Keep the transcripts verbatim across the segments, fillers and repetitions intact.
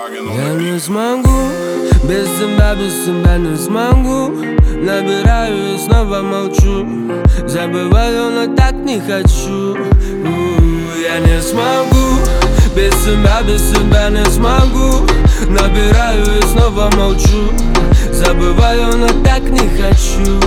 Я не смогу, без тебя, без тебя не смогу. Набираю и снова молчу. Забываю, но так не хочу. У-у-у, я не смогу, без тебя, без тебя не смогу. Набираю и снова молчу. Забываю, но так не хочу.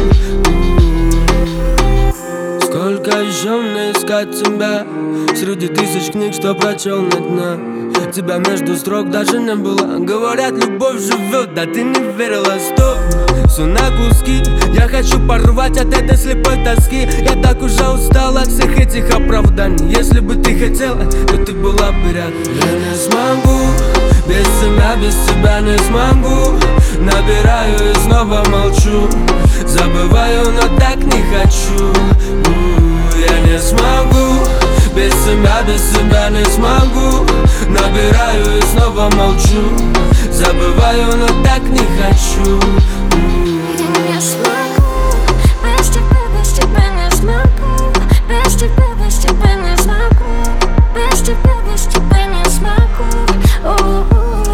Сколько еще мне искать тебя среди тысяч книг, что прочел на дне? Тебя между строк даже не было. Говорят, любовь живет, да ты не верила. Стоп, все на куски. Я хочу порвать от этой слепой тоски. Я так уже устал от всех этих оправданий. Если бы ты хотела, то ты была бы рядом. Я не смогу, без тебя, без тебя не смогу. Набираю и снова молчу. Забываю, но так не хочу. Я не смогу, без тебя, без тебя не смогу. Набираю и снова молчу. Забываю, но так не хочу. Я не смогу, без тебя, без тебя не смогу. Без тебя, без тебя не смогу. Без тебя, без тебя не смогу.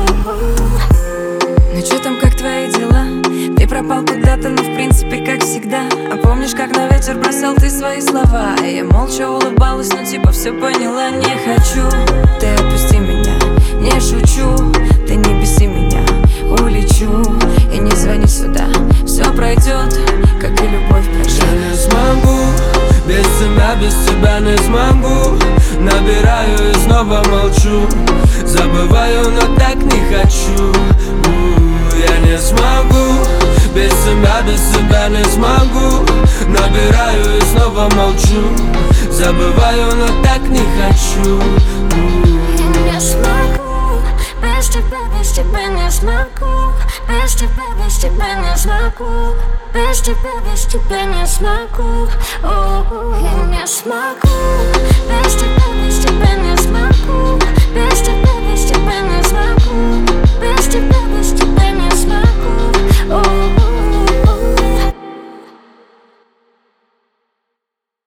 Ну чё там, как твои дела? Ты пропал куда-то, но в принципе как всегда. А помнишь, как на ветер бросал ты свои слова? Я молча улыбалась, но типа все поняла. Не хочу, ты отпусти меня, не шучу. Ты не беси меня, улечу. И не звони сюда, все пройдет, как и любовь прошла. Я не смогу, без тебя, без тебя не смогу. Набираю и снова молчу. Забываю, но так не хочу. Я не смогу, без тебя, без тебя не смогу. Набираю и снова молчу. Забываю, но так не хочу. Я не смогу, без тебя, без тебя не смогу. Без тебя, без тебя не смогу. Без тебя, без тебя не смогу. Я не смогу, без тебя, без тебя не смогу. Без тебя